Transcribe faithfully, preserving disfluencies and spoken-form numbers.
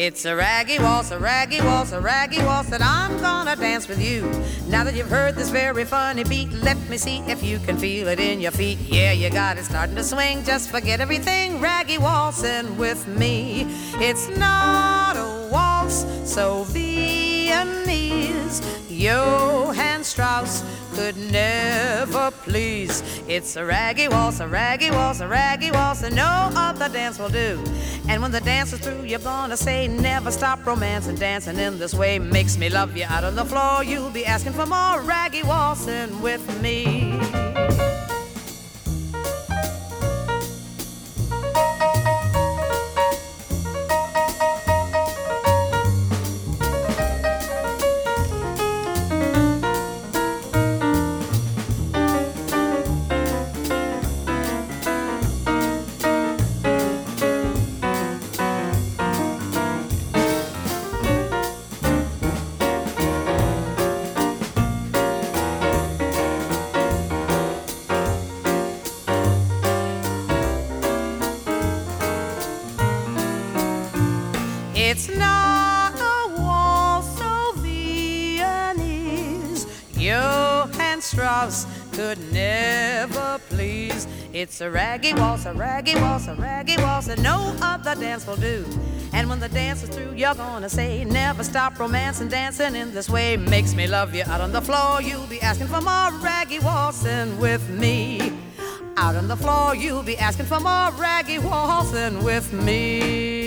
It's a raggy waltz, a raggy waltz, a raggy waltz that I'm gonna dance with you. Now that you've heard this very funny beat, let me see if you can feel it in your feet. Yeah, you got it starting to swing, just forget everything, raggy waltzing with me. It's not a waltz so Viennese, Johann Strauss could never please. It's a raggy waltz, a raggy waltz, a raggy waltz, and no other dance will do. And when the dance is through, you're gonna say, never stop romancing, dancing in this way makes me love you. Out on the floor, you'll be asking for more raggy waltzing with me. It's not a waltz so Viennese, Johann Strauss could never please. It's a raggy waltz, a raggy waltz, a raggy waltz, and no other dance will do. And when the dance is through, you're gonna say, never stop romancing, dancing in this way makes me love you. Out on the floor, you'll be asking for more raggy waltzing with me. Out on the floor, you'll be asking for more raggy waltzing with me.